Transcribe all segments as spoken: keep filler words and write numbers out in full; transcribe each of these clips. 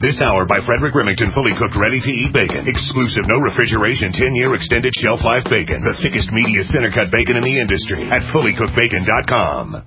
This hour by Frederick Remington, fully cooked, ready-to-eat bacon. Exclusive, no refrigeration, ten-year extended shelf life bacon. The thickest, meatiest center-cut bacon in the industry at fully cooked bacon dot com.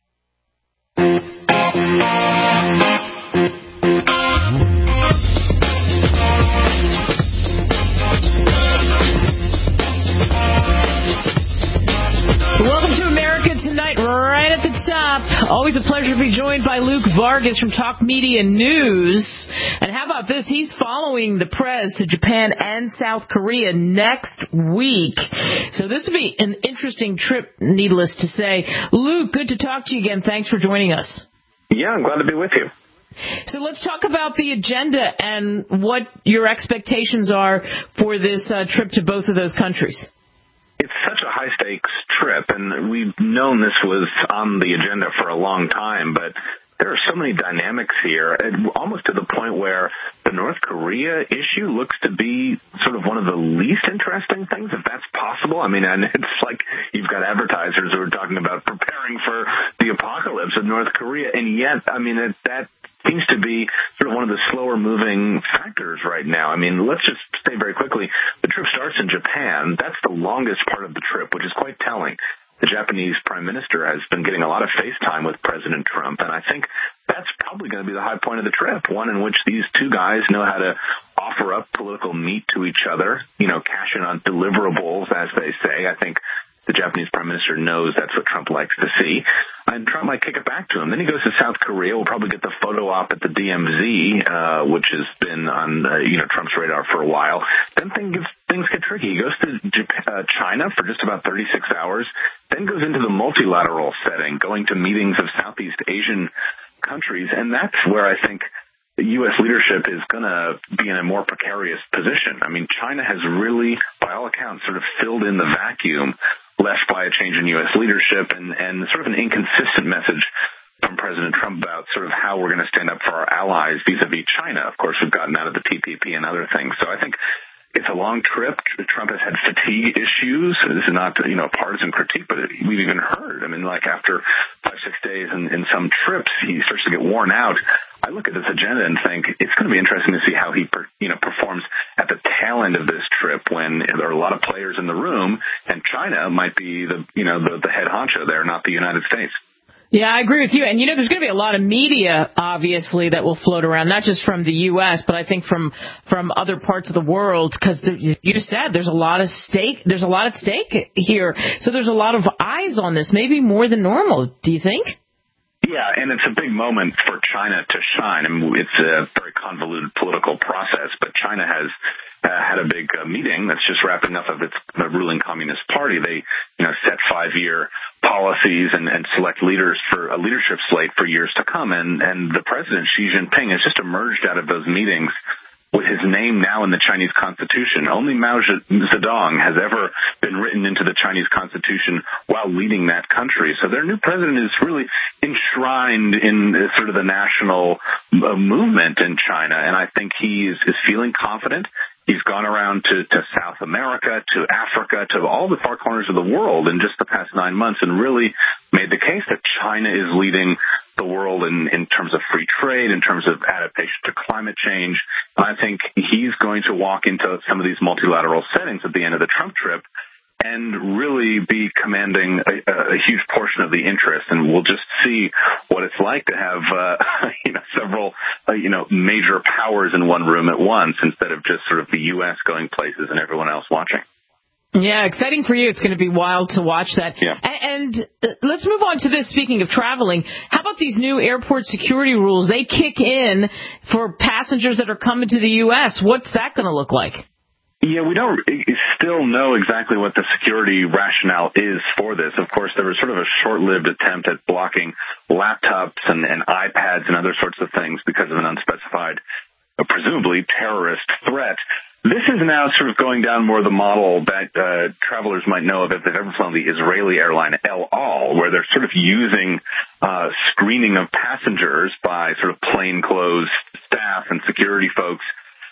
Welcome to America Tonight, right at the top. Always a pleasure to be joined by Luke Vargas from Talk Media News. And how about this? He's following the Prez to Japan and South Korea next week. So this will be an interesting trip, needless to say. Luke, good to talk to you again. Thanks for joining us. Yeah, I'm glad to be with you. So let's talk about the agenda and what your expectations are for this uh, trip to both of those countries. It's such a high-stakes trip, and we've known this was on the agenda for a long time, but there are so many dynamics here, and almost to the point where the North Korea issue looks to be sort of one of the least interesting things, if that's possible. I mean, and it's like you've got advertisers who are talking about preparing for the apocalypse of North Korea, and yet, I mean, it, that seems to be sort of one of the slower-moving factors right now. I mean, let's just say very quickly, the trip starts in Japan. That's the longest part of the trip, which is quite telling. The Japanese prime minister has been getting a lot of FaceTime with President Trump, and I think that's probably going to be the high point of the trip, one in which these two guys know how to offer up political meat to each other, you know, cash in on deliverables, as they say. I think the Japanese prime minister knows that's what Trump likes to see. And Trump might kick it back to him. Then he goes to South Korea. We'll probably get the photo op at the D M Z, uh, which has been on, uh, you know, Trump's radar for a while. Then things, things get tricky. He goes to Japan, uh, China for just about thirty-six hours, then goes into the multilateral setting, going to meetings of Southeast Asian countries. And that's where I think the U S leadership is going to be in a more precarious position. I mean, China has really, by all accounts, sort of filled in the vacuum left by a change in U S leadership and, and sort of an inconsistent message from President Trump about sort of how we're going to stand up for our allies vis-a-vis China. Of course, we've gotten out of the T P P and other things. So I think it's a long trip. Trump has had fatigue issues. This is not, you know, partisan critique, but we've even heard. I mean, like after five, six days in, in some trips, he starts to get worn out. I look at this agenda and think it's going to be interesting to see how he, per, you know, performs at the tail end of this trip when there are a lot of players in the room, and China might be the, you know, the, the head honcho there, not the United States. Yeah, I agree with you. And, you know, there's going to be a lot of media, obviously, that will float around, not just from the U S, but I think from from other parts of the world, because you said there's a lot of stake. There's a lot at stake here. So there's a lot of eyes on this, maybe more than normal. Do you think? Yeah, and it's a big moment for China to shine. I mean, it's a very convoluted political process, but China has uh, had a big uh, meeting that's just wrapping up of its uh, ruling Communist Party. They, you know, set five-year policies and, and select leaders for a leadership slate for years to come. And, and the president, Xi Jinping, has just emerged out of those meetings with his name now in the Chinese Constitution. Only Mao Zedong has ever been written into the Chinese Constitution while leading that country. So their new president is really enshrined in sort of the national uh, movement in China, and I think he is, is feeling confident. He's gone around to, to South America, to Africa, to all the far corners of the world in just the past nine months and really made the case that China is leading the world in, in terms of free trade, in terms of adaptation to climate change. And I think he's going to walk into some of these multilateral settings at the end of the Trump trip and really be commanding a, a huge portion of the interest. And we'll just see what it's like to have, uh, you know, several, uh, you know, major powers in one room at once instead of just sort of the U S going places and everyone else watching. Yeah, exciting for you. It's going to be wild to watch that. Yeah. And uh, let's move on to this. Speaking of traveling, how about these new airport security rules? They kick in for passengers that are coming to the U S. What's that going to look like? Yeah, we don't still know exactly what the security rationale is for this. Of course, there was sort of a short-lived attempt at blocking laptops and, and iPads and other sorts of things because of an unspecified, uh, presumably terrorist threat. This is now sort of going down more the model that uh, travelers might know of if they've ever flown the Israeli airline El Al, where they're sort of using uh, screening of passengers by sort of plainclothes staff and security folks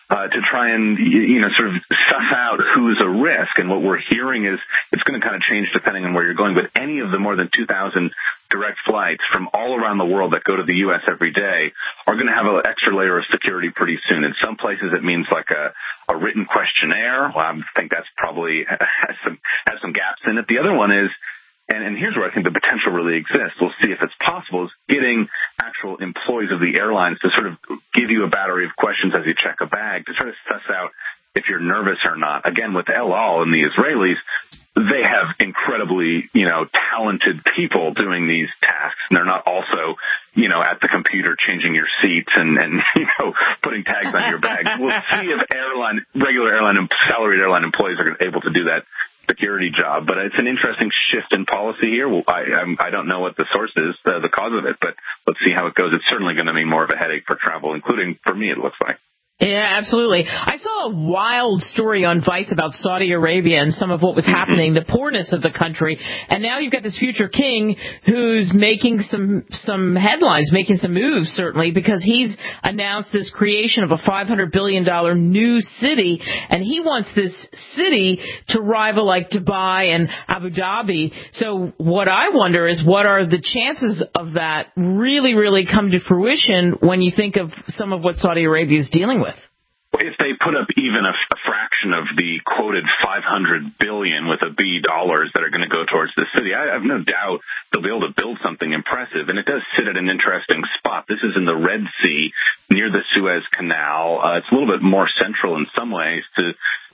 uh, to try and, you know, sort of suss out who's a risk. And what we're hearing is it's going to kind of change depending on where you're going. But any of the more than two thousand direct flights from all around the world that go to the U S every day are going to have an extra layer of security pretty soon. In some places, it means like a, a written questionnaire. Well, I think that's probably has some, has some gaps in it. The other one is, And, and here's where I think the potential really exists. We'll see if it's possible, is getting actual employees of the airlines to sort of give you a battery of questions as you check a bag to try to suss out if you're nervous or not. Again, with El Al and the Israelis, they have incredibly, you know, talented people doing these tasks. And they're not also, you know, at the computer changing your seats and, and you know, putting tags on your bags. We'll see if airline, regular airline, salaried airline employees are able to do that security job. But it's an interesting shift in policy here. Well, I, I'm, I don't know what the source is, uh, the cause of it, but let's see how it goes. It's certainly going to mean more of a headache for travel, including for me, it looks like. Yeah, absolutely. I saw a wild story on Vice about Saudi Arabia and some of what was happening, the poorness of the country. And now you've got this future king who's making some some headlines, making some moves, certainly, because he's announced this creation of a five hundred billion dollars new city. And he wants this city to rival like Dubai and Abu Dhabi. So what I wonder is, what are the chances of that really, really come to fruition when you think of some of what Saudi Arabia is dealing with? If they put up even a, a fraction of the quoted five hundred billion with a B dollars that are going to go towards the city, I have no doubt they'll be able to build something impressive. And it does sit at an interesting spot. This is in the Red Sea near the Suez Canal. Uh, it's a little bit more central in some ways to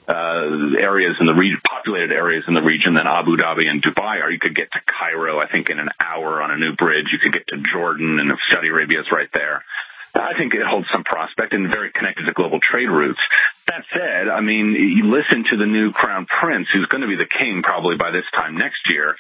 uh, areas in the region, populated areas in the region than Abu Dhabi and Dubai are. You could get to Cairo, I think, in an hour on a new bridge. You could get to Jordan, and Saudi Arabia is right there. I think it holds some prospect and very connected to global trade routes. That said, I mean, you listen to the new crown prince, who's going to be the king probably by this time next year,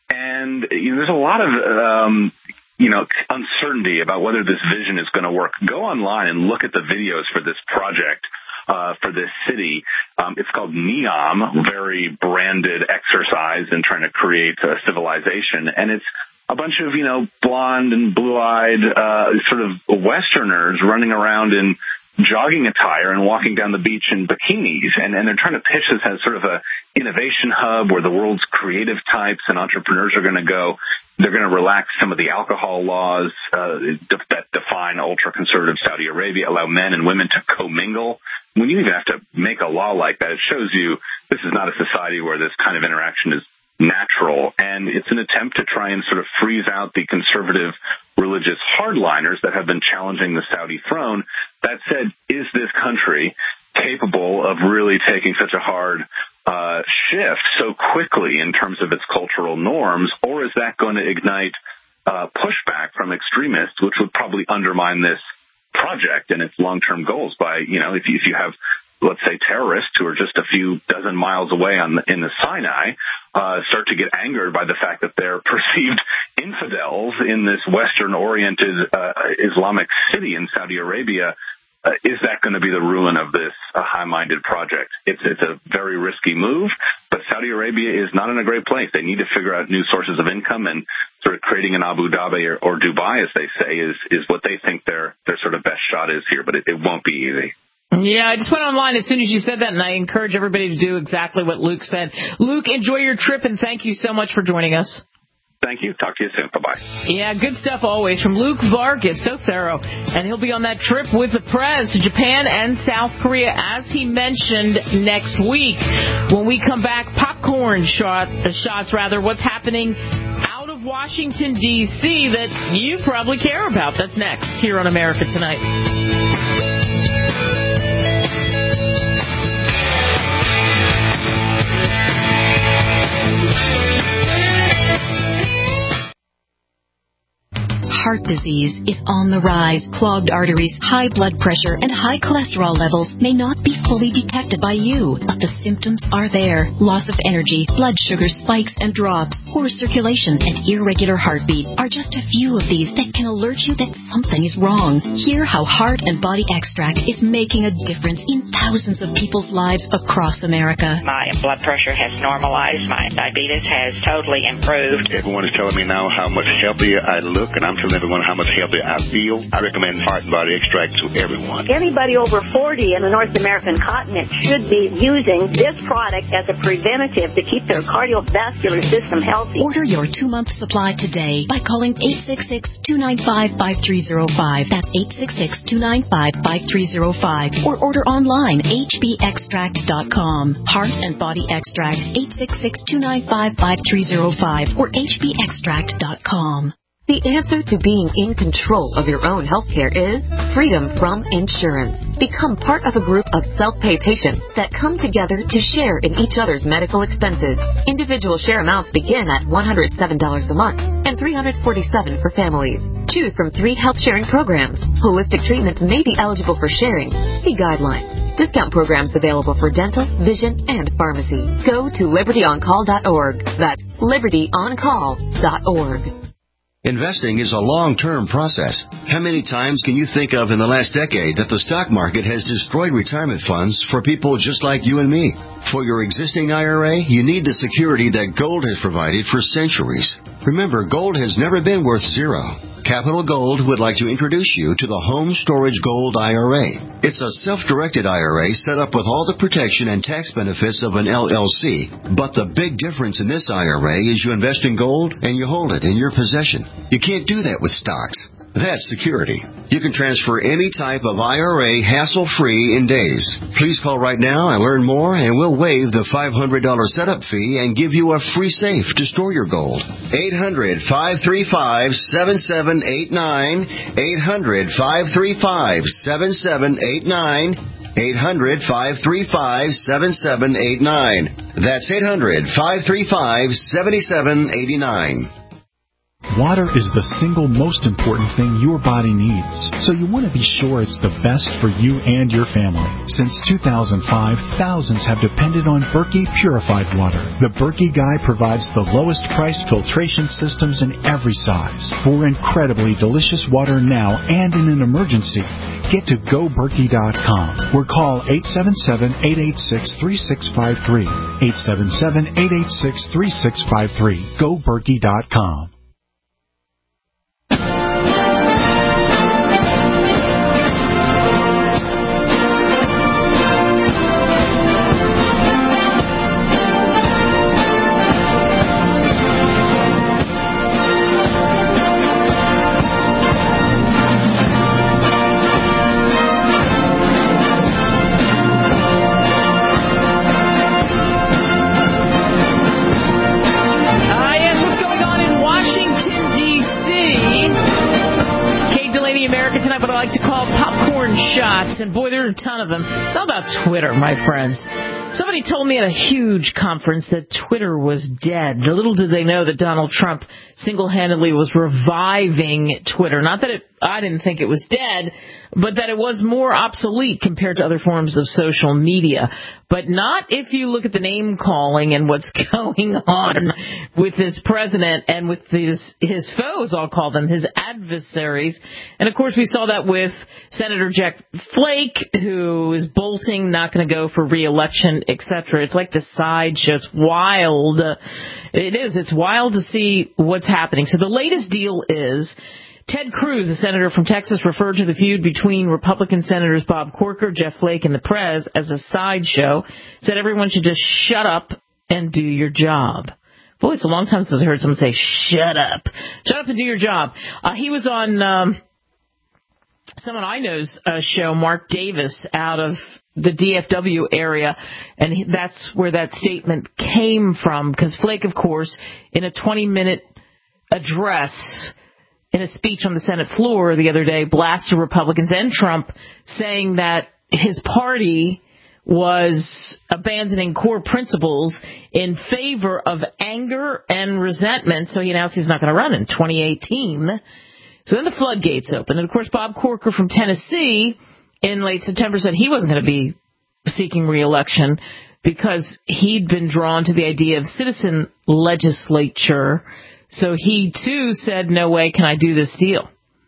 and you know, there's a lot of um, you know uncertainty about whether this vision is going to work. Go online and look at the videos for this project. Uh, for this city. Um, it's called NEOM, very branded exercise in trying to create a civilization. And it's a bunch of, you know, blonde and blue-eyed uh, sort of Westerners running around in jogging attire and walking down the beach in bikinis. And, and they're trying to pitch this as sort of a innovation hub where the world's creative types and entrepreneurs are going to go. They're going to relax some of the alcohol laws uh, that define ultra-conservative Saudi Arabia, allow men and women to commingle. When you even have to make a law like that, it shows you this is not a society where this kind of interaction is natural. And it's an attempt to try and sort of freeze out the conservative religious hardliners that have been challenging the Saudi throne. That said, is this country capable of really taking such a hard uh, shift so quickly in terms of its cultural norms, or is that going to ignite uh, pushback from extremists, which would probably undermine this project and its long-term goals by, you know, if you, if you have, let's say, terrorists who are just a few dozen miles away on the, in the Sinai, uh, start to get angered by the fact that they're perceived infidels in this Western-oriented uh, Islamic city in Saudi Arabia. Uh, is that going to be the ruin of this uh, high-minded project? It's it's a very risky move, but Saudi Arabia is not in a great place. They need to figure out new sources of income, and sort of creating an Abu Dhabi or, or Dubai, as they say, is is what they think their their sort of best shot is here. But it, it won't be easy. Yeah, I just went online as soon as you said that, and I encourage everybody to do exactly what Luke said. Luke, enjoy your trip, and thank you so much for joining us. Thank you. Talk to you soon. Bye-bye. Yeah, good stuff always from Luke Vargas. So thorough. And he'll be on that trip with the Prez to Japan and South Korea, as he mentioned, next week. When we come back, popcorn shot, uh, shots, rather, what's happening out of Washington, D C that you probably care about. That's next here on America Tonight. Heart disease is on the rise. Clogged arteries, high blood pressure, and high cholesterol levels may not be fully detected by you, but the symptoms are there. Loss of energy, blood sugar spikes and drops, poor circulation, and irregular heartbeat are just a few of these that can alert you that something is wrong. Hear how Heart and Body Extract is making a difference in thousands of people's lives across America. My blood pressure has normalized. My diabetes has totally improved. Everyone is telling me now how much healthier I look, and I'm telling everyone how much healthier I feel. I recommend Heart and Body Extract to everyone. Anybody over forty in the North American continent should be using this product as a preventative to keep their cardiovascular system healthy. Order your two-month supply today by calling eight six six, two nine five, five three zero five. That's eight six six, two nine five, five three zero five. Or order online, h b extract dot com. Heart and Body Extract, eight six six, two nine five, five three zero five or h b extract dot com. The answer to being in control of your own healthcare is freedom from insurance. Become part of a group of self-pay patients that come together to share in each other's medical expenses. Individual share amounts begin at one hundred seven dollars a month and three hundred forty-seven dollars for families. Choose from three health sharing programs. Holistic treatments may be eligible for sharing. See guidelines. Discount programs available for dental, vision, and pharmacy. Go to liberty on call dot org. That's liberty on call dot org. Investing is a long-term process. How many times can you think of in the last decade that the stock market has destroyed retirement funds for people just like you and me? For your existing I R A, you need the security that gold has provided for centuries. Remember, gold has never been worth zero. Capital Gold would like to introduce you to the Home Storage Gold I R A. It's a self-directed I R A set up with all the protection and tax benefits of an L L C. But the big difference in this I R A is you invest in gold and you hold it in your possession. You can't do that with stocks. That's security. You can transfer any type of I R A hassle-free in days. Please call right now and learn more, and we'll waive the five hundred dollars setup fee and give you a free safe to store your gold. eight hundred, five three five, seven seven eight nine. eight hundred, five three five, seven seven eight nine. eight hundred, five three five, seven seven eight nine. That's eight hundred, five three five, seven seven eight nine. Water is the single most important thing your body needs, so you want to be sure it's the best for you and your family. Since two thousand five, thousands have depended on Berkey purified water. The Berkey Guy provides the lowest priced filtration systems in every size. For incredibly delicious water now and in an emergency, get to go berkey dot com or call eight seven seven, eight eight six, three six five three. eight seven seven, eight eight six, three six five three. go berkey dot com. Shots, and boy, there are a ton of them. It's all about Twitter, my friends. Somebody told me at a huge conference that Twitter was dead. Little did they know that Donald Trump single-handedly was reviving Twitter. Not that it, I didn't think it was dead, but that it was more obsolete compared to other forms of social media. But not if you look at the name-calling and what's going on with this president and with his, his foes, I'll call them, his adversaries. And, of course, we saw that with Senator Jack Flake, who is bolting, not going to go for re-election, et cetera. It's like the sideshow. It's wild. It is. It's wild to see what's happening. So the latest deal is Ted Cruz, a senator from Texas, referred to the feud between Republican Senators Bob Corker, Jeff Flake, and the Prez as a sideshow, said everyone should just shut up and do your job. Boy, it's a long time since I heard someone say, shut up. Shut up and do your job. Uh, he was on um, someone I know's uh, show, Mark Davis, out of the D F W area, and he, that's where that statement came from, because Flake, of course, in a twenty-minute address in a speech on the Senate floor the other day, blasted Republicans and Trump, saying that his party was abandoning core principles in favor of anger and resentment, so he announced he's not going to run in twenty eighteen. So then the floodgates opened, and of course Bob Corker from Tennessee in late September said he wasn't going to be seeking re-election. because he'd been drawn to the idea of citizen legislature. So he, too, said, no way can I do this deal.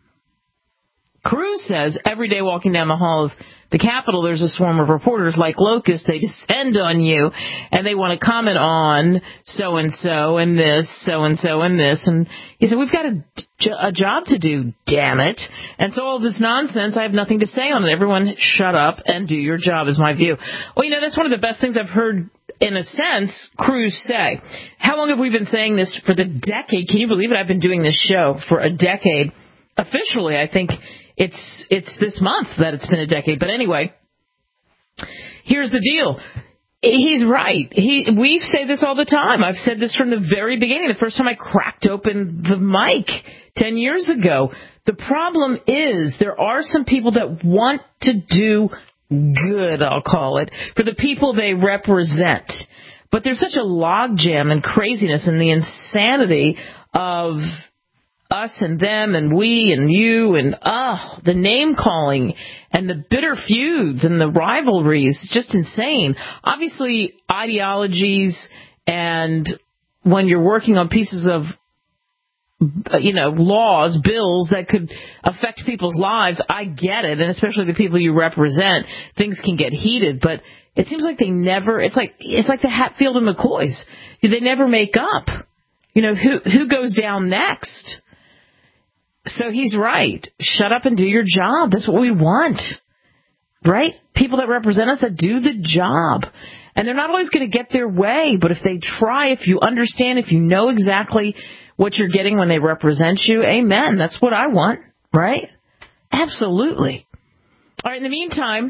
Cruz says every day walking down the hall of the Capitol, there's a swarm of reporters like locusts. They descend on you, and they want to comment on so-and-so and this, so-and-so and this. And he said, we've got a, a job to do, damn it. And so all this nonsense, I have nothing to say on it. Everyone shut up and do your job is my view. Well, you know, that's one of the best things I've heard, in a sense, Cruz say. How long have we been saying this? For the decade. Can you believe it? I've been doing this show for a decade. Officially, I think it's it's this month that it's been a decade. But anyway, here's the deal. He's right. He we say this all the time. I've said this from the very beginning, the first time I cracked open the mic ten years ago. The problem is there are some people that want to do good, I'll call it, for the people they represent. But there's such a logjam and craziness and the insanity of us and them and we and you and uh, the name-calling and the bitter feuds and the rivalries. Just insane. Obviously, ideologies and when you're working on pieces of, you know, laws, bills that could affect people's lives, I get it, and especially the people you represent, things can get heated, but it seems like they never, it's like it's like the Hatfield and McCoys. They never make up. You know, who who goes down next? So he's right. Shut up and do your job. That's what we want, right? People that represent us that do the job. And they're not always going to get their way, but if they try, if you understand, if you know exactly what you're getting when they represent you, amen. That's what I want, right? Absolutely. All right, in the meantime,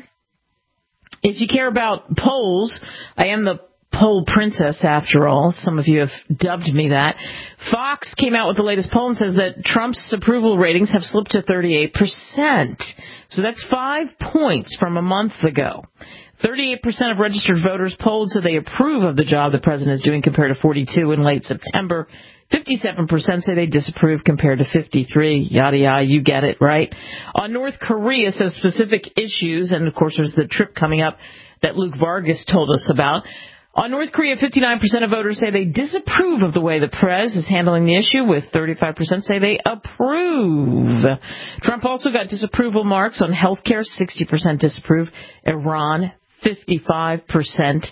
if you care about polls, I am the poll princess, after all. Some of you have dubbed me that. Fox came out with the latest poll and says that Trump's approval ratings have slipped to thirty-eight percent. So that's five points from a month ago. thirty-eight percent of registered voters polled say they approve of the job the president is doing compared to forty-two in late September. fifty-seven percent say they disapprove compared to fifty-three. Yada, yada, you get it, right? On North Korea, so specific issues, and of course there's the trip coming up that Luke Vargas told us about. On North Korea, fifty-nine percent of voters say they disapprove of the way the prez is handling the issue, with thirty-five percent say they approve. Trump also got disapproval marks on health care, sixty percent disapprove. Iran, fifty-five percent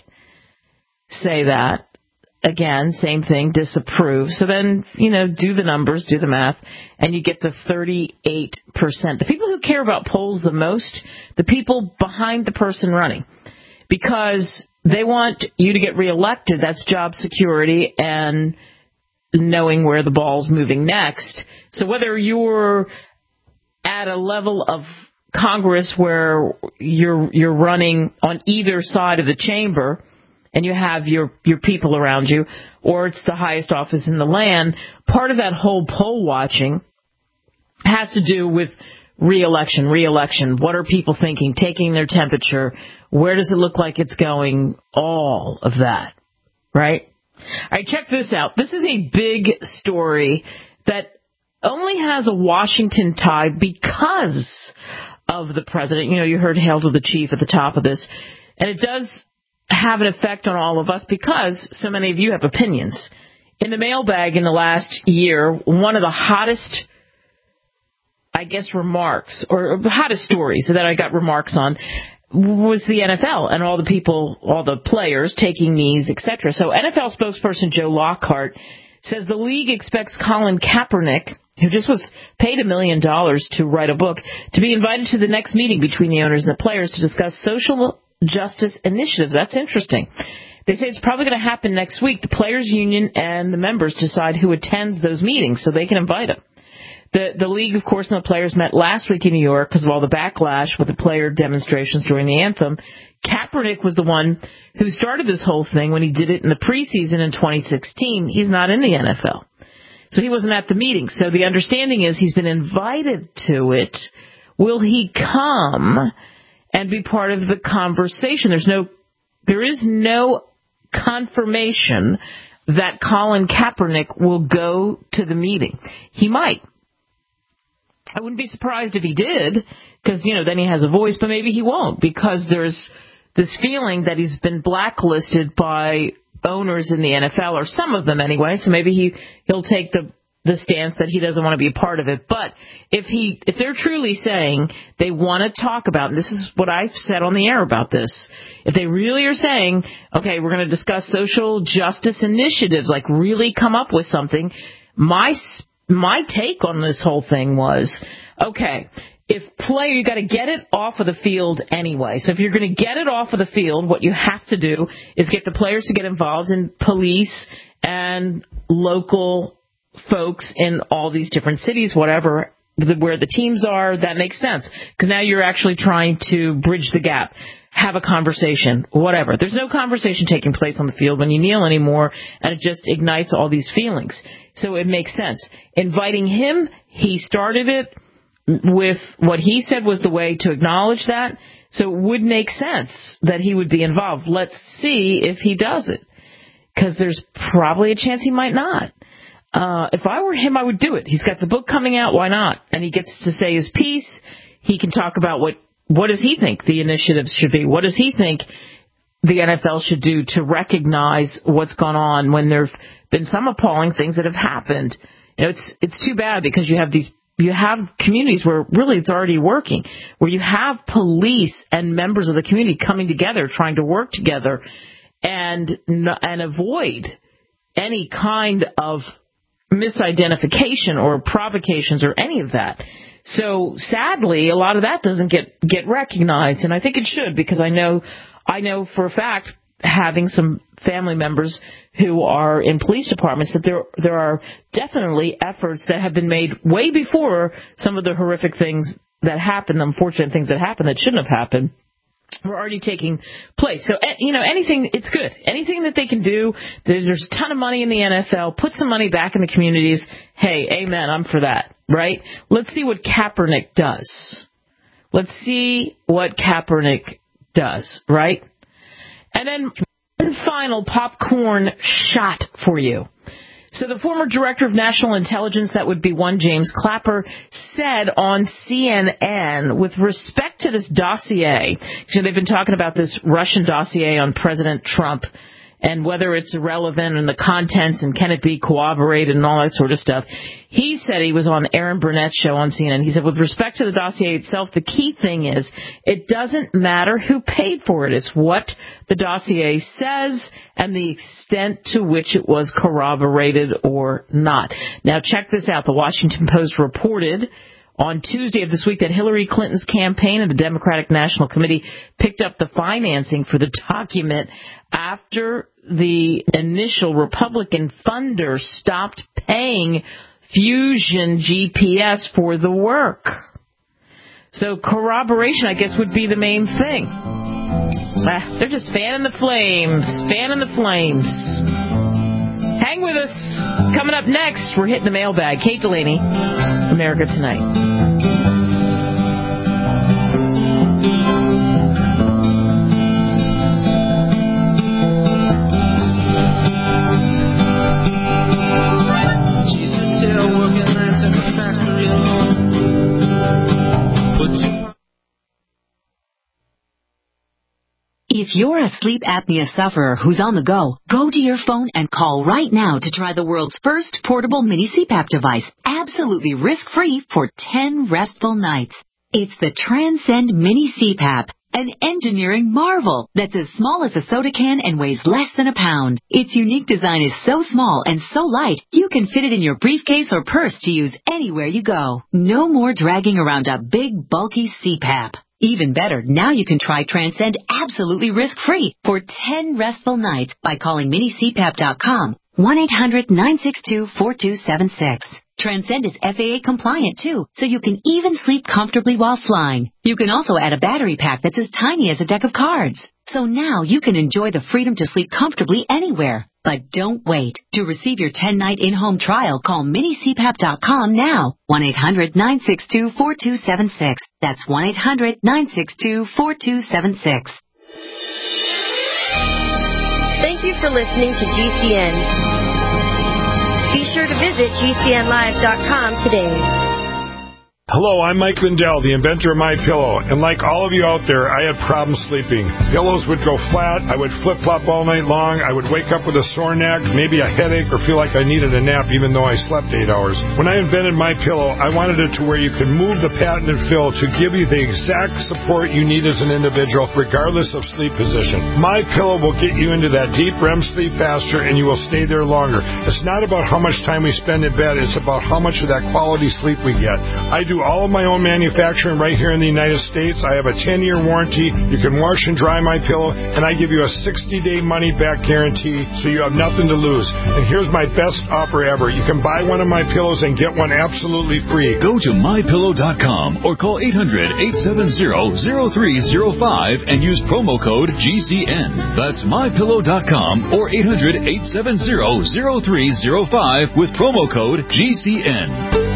say that. Again, same thing, disapprove. So then, you know, do the numbers, do the math, and you get the thirty-eight percent. The people who care about polls the most, the people behind the person running, because they want you to get reelected. That's job security and knowing where the ball's moving next. So whether you're at a level of Congress where you're you're running on either side of the chamber and you have your, your people around you, or it's the highest office in the land, part of that whole poll watching has to do with Re-election, re-election. What are people thinking? Taking their temperature. Where does it look like it's going? All of that, right? All right, check this out. This is a big story that only has a Washington tie because of the president. You know, you heard Hail to the Chief at the top of this. And it does have an effect on all of us because so many of you have opinions. In the mailbag in the last year, one of the hottest I guess remarks, or hottest stories that I got remarks on, was the N F L and all the people, all the players taking knees, et cetera. So N F L spokesperson Joe Lockhart says the league expects Colin Kaepernick, who just was paid a million dollars to write a book, to be invited to the next meeting between the owners and the players to discuss social justice initiatives. That's interesting. They say it's probably going to happen next week. The players' union and the members decide who attends those meetings so they can invite them. The the league, of course, and the players met last week in New York because of all the backlash with the player demonstrations during the anthem. Kaepernick was the one who started this whole thing when he did it in the preseason in twenty sixteen. He's not in the N F L, so he wasn't at the meeting. So the understanding is he's been invited to it. Will he come and be part of the conversation? There's no, there is no confirmation that Colin Kaepernick will go to the meeting. He might. I wouldn't be surprised if he did, because, you know, then he has a voice, but maybe he won't, because there's this feeling that he's been blacklisted by owners in the N F L, or some of them anyway. So maybe he he'll take the the stance that he doesn't want to be a part of it. But if he if they're truly saying they want to talk about, and this is what I've said on the air about this, if they really are saying, okay, we're going to discuss social justice initiatives, like really come up with something, my my take on this whole thing was, okay, if player, you got to get it off of the field anyway. So if you're going to get it off of the field, what you have to do is get the players to get involved in police and local folks in all these different cities, whatever, where the teams are. That makes sense, because now you're actually trying to bridge the gap, have a conversation, whatever. There's no conversation taking place on the field when you kneel anymore, and it just ignites all these feelings. So it makes sense. Inviting him, he started it with what he said was the way to acknowledge that. So it would make sense that he would be involved. Let's see if he does it, because there's probably a chance he might not. Uh, if I were him, I would do it. He's got the book coming out. Why not? And he gets to say his piece. He can talk about what, what does he think the initiatives should be? What does he think the N F L should do to recognize what's gone on when there have been some appalling things that have happened? You know, it's, it's too bad, because you have these, you have communities where really it's already working, where you have police and members of the community coming together, trying to work together and, and avoid any kind of misidentification or provocations or any of that. So sadly, a lot of that doesn't get, get recognized, and I think it should, because I know, I know for a fact, having some family members who are in police departments, that there, there are definitely efforts that have been made way before some of the horrific things that happened, unfortunate things that happened that shouldn't have happened, were already taking place. So, you know, anything, it's good. Anything that they can do, there's, there's a ton of money in the N F L, put some money back in the communities. Hey, amen, I'm for that, right? Let's see what Kaepernick does. Let's see what Kaepernick does, right? And then one final popcorn shot for you. So the former director of national intelligence, that would be one James Clapper, said on C N N with respect to this dossier, so they've been talking about this Russian dossier on President Trump and whether it's irrelevant and the contents and can it be corroborated and all that sort of stuff. He said, he was on Aaron Burnett's show on C N N, he said, with respect to the dossier itself, the key thing is it doesn't matter who paid for it. It's what the dossier says and the extent to which it was corroborated or not. Now, check this out. The Washington Post reported on Tuesday of this week that Hillary Clinton's campaign and the Democratic National Committee picked up the financing for the document after the initial Republican funder stopped paying Fusion G P S for the work. So corroboration, I guess, would be the main thing. Ah, they're just fanning the flames, fanning the flames. Hang with us. Coming up next, we're hitting the mailbag. Kate Delaney, America Tonight. If you're a sleep apnea sufferer who's on the go, go to your phone and call right now to try the world's first portable mini C PAP device, absolutely risk-free for ten restful nights. It's the Transcend Mini C PAP, an engineering marvel that's as small as a soda can and weighs less than a pound. Its unique design is so small and so light, you can fit it in your briefcase or purse to use anywhere you go. No more dragging around a big, bulky C PAP. Even better, now you can try Transcend absolutely risk-free for ten restful nights by calling mini C PAP dot com, one eight hundred nine six two four two seven six. Transcend is F A A compliant, too, so you can even sleep comfortably while flying. You can also add a battery pack that's as tiny as a deck of cards. So now you can enjoy the freedom to sleep comfortably anywhere. But don't wait. To receive your ten-night in-home trial, call mini C PAP dot com now. one eight hundred nine six two four two seven six. That's one eight hundred nine six two four two seven six. Thank you for listening to G C N. Be sure to visit G C N live dot com today. Hello, I'm Mike Lindell, the inventor of MyPillow, and like all of you out there, I had problems sleeping. Pillows would go flat, I would flip-flop all night long, I would wake up with a sore neck, maybe a headache, or feel like I needed a nap even though I slept eight hours. When I invented MyPillow, I wanted it to where you could move the patented fill to give you the exact support you need as an individual, regardless of sleep position. MyPillow will get you into that deep R E M sleep faster, and you will stay there longer. It's not about how much time we spend in bed, it's about how much of that quality sleep we get. I do all of my own manufacturing right here in the United States. I have a ten-year warranty. You can wash and dry my pillow, and I give you a sixty-day money-back guarantee, so you have nothing to lose. And here's my best offer ever. You can buy one of my pillows and get one absolutely free. Go to my pillow dot com or call eight hundred, eight seven zero, zero three zero five and use promo code G C N. That's my pillow dot com or eight hundred, eight seven zero, zero three zero five with promo code G C N.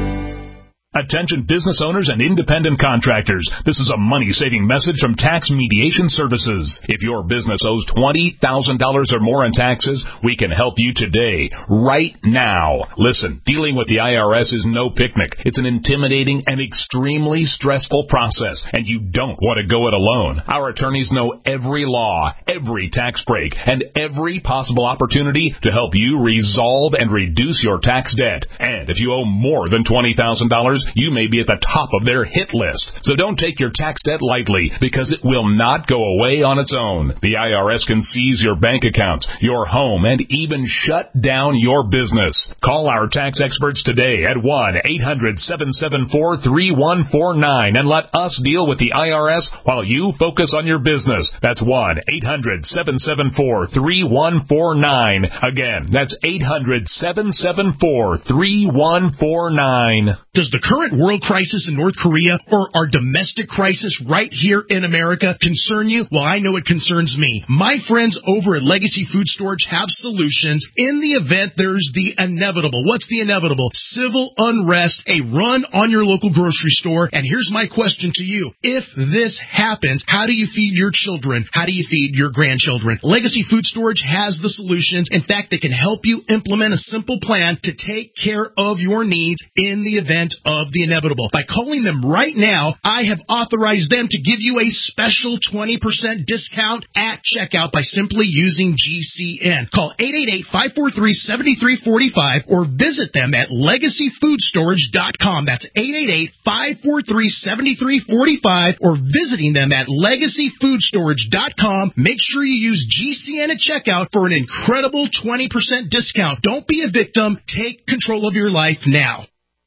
Attention business owners and independent contractors. This is a money-saving message from Tax Mediation Services. If your business owes twenty thousand dollars or more in taxes, we can help you today, right now. Listen, dealing with the I R S is no picnic. It's an intimidating and extremely stressful process, and you don't want to go it alone. Our attorneys know every law, every tax break, and every possible opportunity to help you resolve and reduce your tax debt. And if you owe more than twenty thousand dollars, you may be at the top of their hit list. So don't take your tax debt lightly, because it will not go away on its own. The I R S can seize your bank accounts, your home, and even shut down your business. Call our tax experts today at one eight hundred, seven seven four, three one four nine and let us deal with the I R S while you focus on your business. That's one eight hundred, seven seven four, three one four nine. Again, that's eight hundred, seven seven four, three one four nine. Does the current world crisis in North Korea or our domestic crisis right here in America concern you? Well, I know it concerns me. My friends over at Legacy Food Storage have solutions in the event there's the inevitable. What's the inevitable? Civil unrest, a run on your local grocery store. And here's my question to you. If this happens, how do you feed your children? How do you feed your grandchildren? Legacy Food Storage has the solutions. In fact, they can help you implement a simple plan to take care of your needs in the event of the inevitable. By calling them right now, I have authorized them to give you a special twenty percent discount at checkout by simply using G C N. Call eight eight eight, five four three, seven three four five or visit them at legacy food storage dot com. That's eight eight eight, five four three, seven three four five or visiting them at legacy food storage dot com. Make sure you use G C N at checkout for an incredible twenty percent discount. Don't be a victim. Take control of your life now.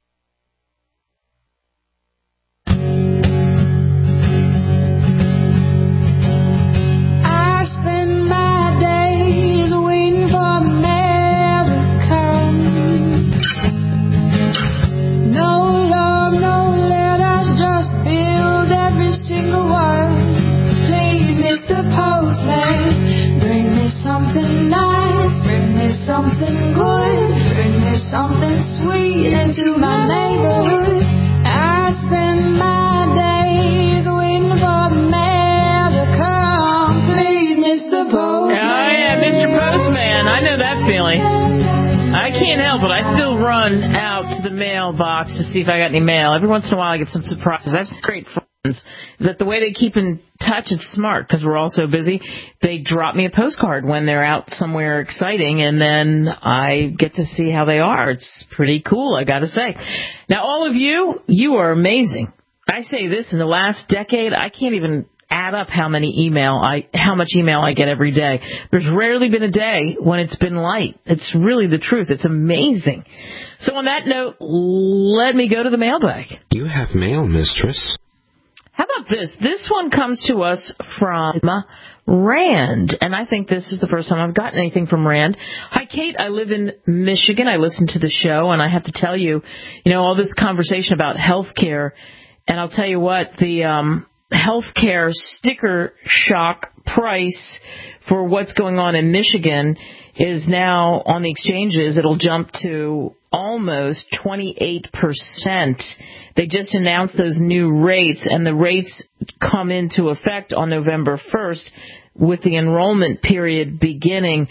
Something good, bring me something sweet into my neighborhood. I spend my days waiting for the mail to come. Please, Mister Postman. Oh, yeah, Mister Postman. I know that feeling. I can't help it. I still run out to the mailbox to see if I got any mail. Every once in a while I get some surprises. I have some great friends that the way they keep in touch, it's smart because we're all so busy. They drop me a postcard when they're out somewhere exciting, and then I get to see how they are. It's pretty cool, I got to say. Now, all of you, you are amazing. I say this, in the last decade, I can't even add up how many email I, how much email I get every day. There's rarely been a day when it's been light. It's really the truth. It's amazing. So on that note, let me go to the mailbag. You have mail, mistress. How about this? This one comes to us from Rand, and I think this is the first time I've gotten anything from Rand. Hi, Kate. I live in Michigan. I listen to the show, and I have to tell you, you know, all this conversation about health care, and I'll tell you what, the um, health care sticker shock price for what's going on in Michigan is now on the exchanges. It'll jump to almost twenty-eight percent. They just announced those new rates, and the rates come into effect on November first with the enrollment period beginning.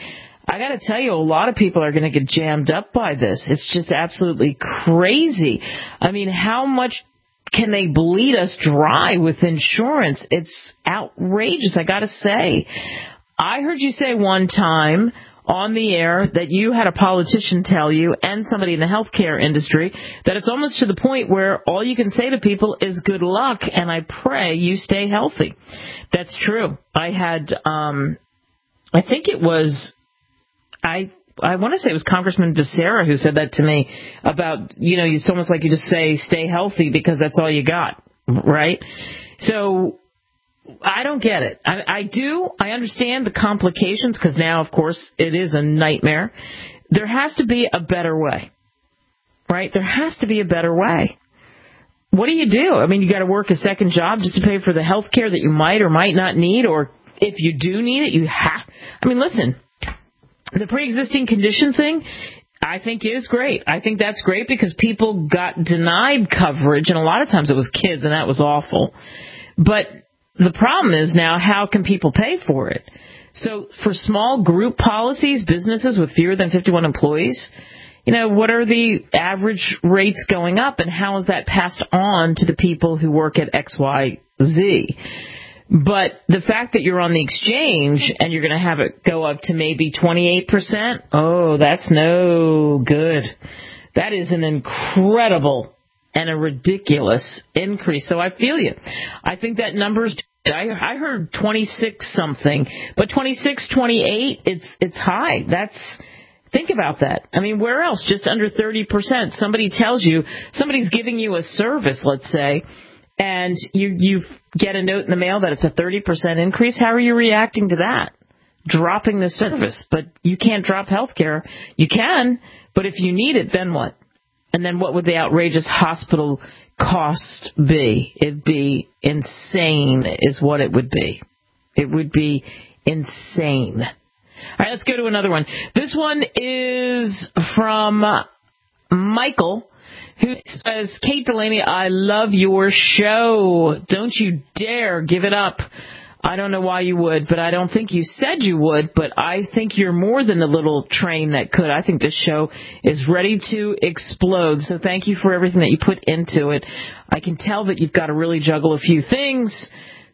I got to tell you, a lot of people are going to get jammed up by this. It's just absolutely crazy. I mean, how much can they bleed us dry with insurance? It's outrageous, I got to say. I heard you say one time on the air that you had a politician tell you, and somebody in the healthcare industry, that it's almost to the point where all you can say to people is good luck, and I pray you stay healthy. That's true. I had, um, I think it was, I I want to say it was Congressman Becerra who said that to me about, you know, it's almost like you just say stay healthy because that's all you got, right? So I don't get it. I, I do. I understand the complications because now, of course, it is a nightmare. There has to be a better way, right? There has to be a better way. What do you do? I mean, you got to work a second job just to pay for the health care that you might or might not need, or if you do need it, you have. I mean, listen, the pre-existing condition thing, I think is great. I think that's great because people got denied coverage, and a lot of times it was kids, and that was awful. But the problem is now, how can people pay for it? So for small group policies, businesses with fewer than fifty-one employees, you know, what are the average rates going up, and how is that passed on to the people who work at X Y Z? But the fact that you're on the exchange and you're going to have it go up to maybe twenty-eight percent, oh, that's no good. That is an incredible and a ridiculous increase. So I feel you. I think that number's, I, I heard twenty-six something, but twenty-six, twenty-eight, it's, it's high. That's, think about that. I mean, where else? Just under thirty percent. Somebody tells you, somebody's giving you a service, let's say, and you, you get a note in the mail that it's a thirty percent increase. How are you reacting to that? Dropping the service, but you can't drop health care. You can, but if you need it, then what? And then what would the outrageous hospital cost be? It'd be insane is what it would be. It would be insane. All right, let's go to another one. This one is from Michael, who says, Kate Delaney, I love your show. Don't you dare give it up. I don't know why you would, but I don't think you said you would, but I think you're more than a little train that could. I think this show is ready to explode. So thank you for everything that you put into it. I can tell that you've got to really juggle a few things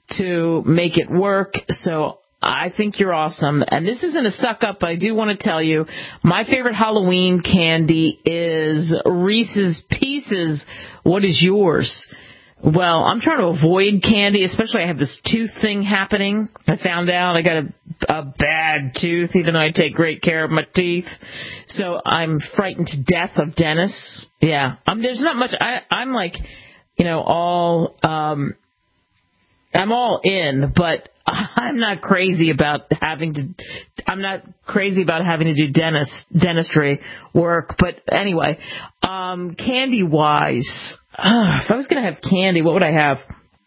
to make it work. So I think you're awesome. And this isn't a suck up, but I do want to tell you, my favorite Halloween candy is Reese's Pieces. What is yours? Well, I'm trying to avoid candy, especially I have this tooth thing happening. I found out I got a, a bad tooth, even though I take great care of my teeth. So I'm frightened to death of dentists. Yeah, I'm, there's not much. I, I'm like, you know, all, um, I'm all in, but I'm not crazy about having to, I'm not crazy about having to do dentist, dentistry work. But anyway, um, candy-wise, uh, if I was going to have candy, what would I have?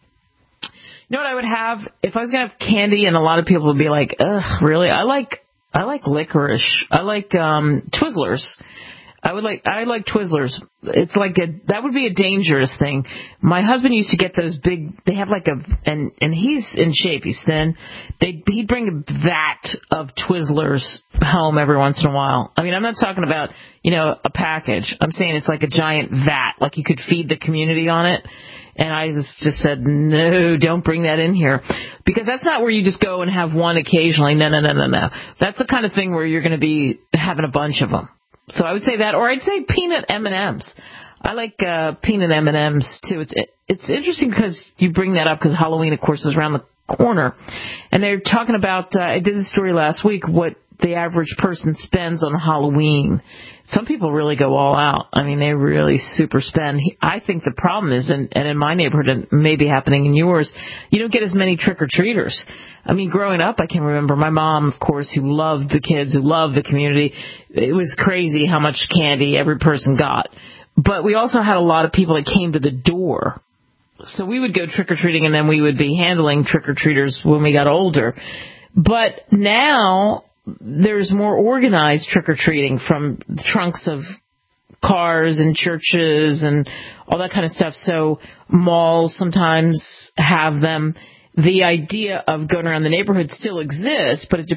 You know what I would have? If I was going to have candy, and a lot of people would be like, ugh, really? I like, I like licorice. I like, um, Twizzlers. I would like, I like Twizzlers. It's like a, that would be a dangerous thing. My husband used to get those big, they have like a, and, and he's in shape, he's thin. They, he'd bring a vat of Twizzlers home every once in a while. I mean, I'm not talking about, you know, a package. I'm saying it's like a giant vat, like you could feed the community on it. And I just said, no, don't bring that in here. Because that's not where you just go and have one occasionally. No, no, no, no, no. That's the kind of thing where you're going to be having a bunch of them. So I would say that, or I'd say peanut M and M's. I like uh, peanut M and M's too. It's it's interesting because you bring that up because Halloween, of course, is around the corner, and they're talking about. Uh, I did this story last week. What the average person spends on Halloween. Some people really go all out. I mean, they really super spend. I think the problem is, and, and in my neighborhood, and maybe happening in yours, you don't get as many trick-or-treaters. I mean, growing up, I can remember my mom, of course, who loved the kids, who loved the community. It was crazy how much candy every person got. But we also had a lot of people that came to the door. So we would go trick-or-treating, and then we would be handling trick-or-treaters when we got older. But now there's more organized trick-or-treating from the trunks of cars and churches and all that kind of stuff. So malls sometimes have them. The idea of going around the neighborhood still exists, but it depends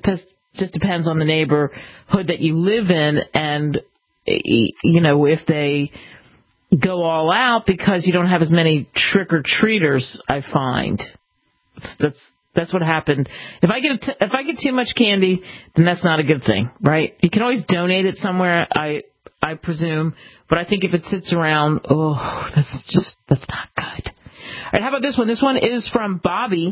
just depends on the neighborhood that you live in, and, you know, if they go all out because you don't have as many trick-or-treaters, I find. That's that's what happened. If I get if I get too much candy, then that's not a good thing, right? You can always donate it somewhere, I I presume, but I think if it sits around, oh, that's just, that's not good. All right, how about this one? This one is from Bobby.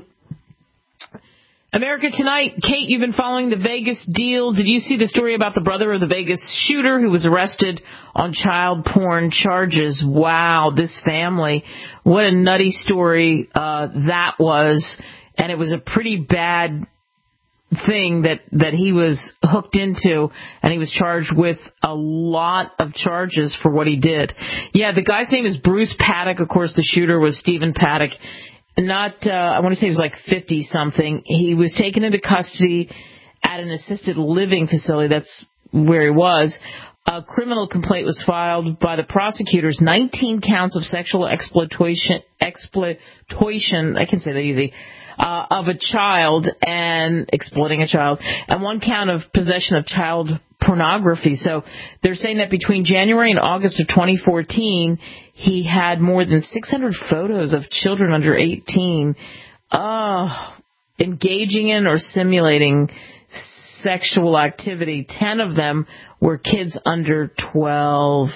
America Tonight. Kate, you've been following the Vegas deal. Did you see the story about the brother of the Vegas shooter who was arrested on child porn charges? Wow, this family. What a nutty story uh, that was. And it was a pretty bad thing that, that he was hooked into, and he was charged with a lot of charges for what he did. Yeah, the guy's name is Bruce Paddock. Of course, the shooter was Stephen Paddock. Not, uh, I want to say he was like fifty-something. He was taken into custody at an assisted living facility. That's where he was. A criminal complaint was filed by the prosecutors. nineteen counts of sexual exploitation, exploitation, I can say that easy, uh, of a child and exploiting a child, and one count of possession of child pornography. So they're saying that between January and August of twenty fourteen, he had more than six hundred photos of children under eighteen uh, engaging in or simulating sexual activity. Ten of them were kids under twelve.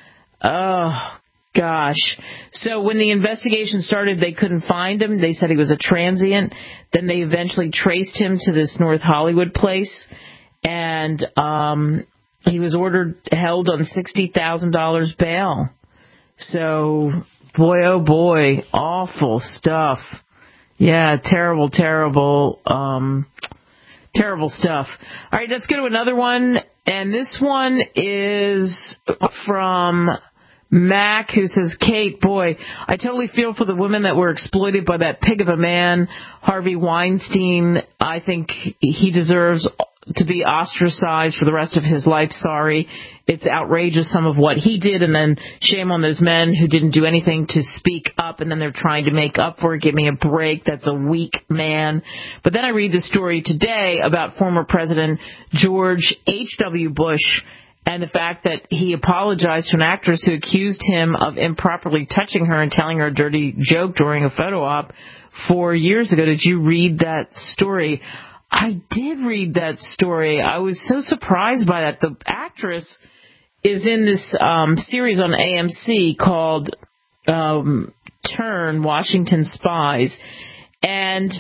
Oh, gosh. So when the investigation started, they couldn't find him. They said he was a transient. Then they eventually traced him to this North Hollywood place, and um, he was ordered held on sixty thousand dollars bail. So, boy, oh boy, awful stuff. Yeah, terrible, terrible, um, terrible stuff. All right, let's go to another one, and this one is from Mac, who says, Kate, boy, I totally feel for the women that were exploited by that pig of a man, Harvey Weinstein. I think he deserves to be ostracized for the rest of his life. Sorry. It's outrageous, some of what he did, and then shame on those men who didn't do anything to speak up, and then they're trying to make up for it. Give me a break. That's a weak man. But then I read the story today about former President George H W. Bush and the fact that he apologized to an actress who accused him of improperly touching her and telling her a dirty joke during a photo op four years ago. Did you read that story? I did read that story. I was so surprised by that. The actress is in this um, series on A M C called um, Turn, Washington Spies, and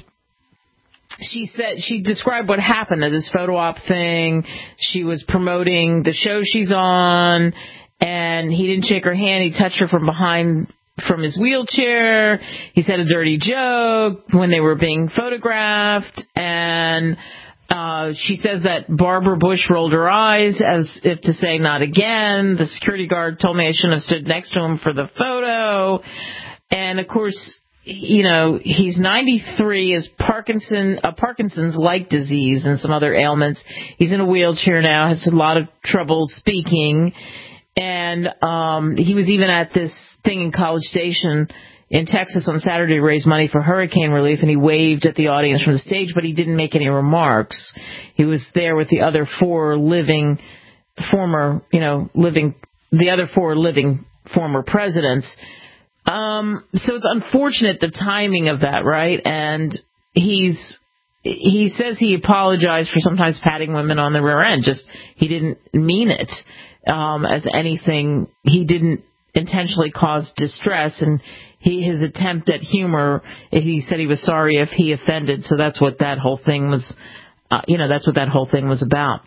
she said she described what happened at this photo op thing. She was promoting the show she's on, and he didn't shake her hand. He touched her from behind, from his wheelchair. He said a dirty joke when they were being photographed, and uh, she says that Barbara Bush rolled her eyes as if to say, not again. The security guard told me I shouldn't have stood next to him for the photo. And, of course, you know, he's ninety-three, has Parkinson, a Parkinson's-like disease and some other ailments. He's in a wheelchair now, has a lot of trouble speaking. And um, he was even at this thing in College Station in Texas on Saturday to raise money for hurricane relief, and he waved at the audience from the stage, but he didn't make any remarks. He was there with the other four living former, you know, living, the other four living former presidents. Um, so it's unfortunate, the timing of that, right? And he's, he says he apologized for sometimes patting women on the rear end. Just, he didn't mean it, um, as anything. He didn't intentionally cause distress, and he, his attempt at humor, he said he was sorry if he offended. So that's what that whole thing was, uh, you know, that's what that whole thing was about.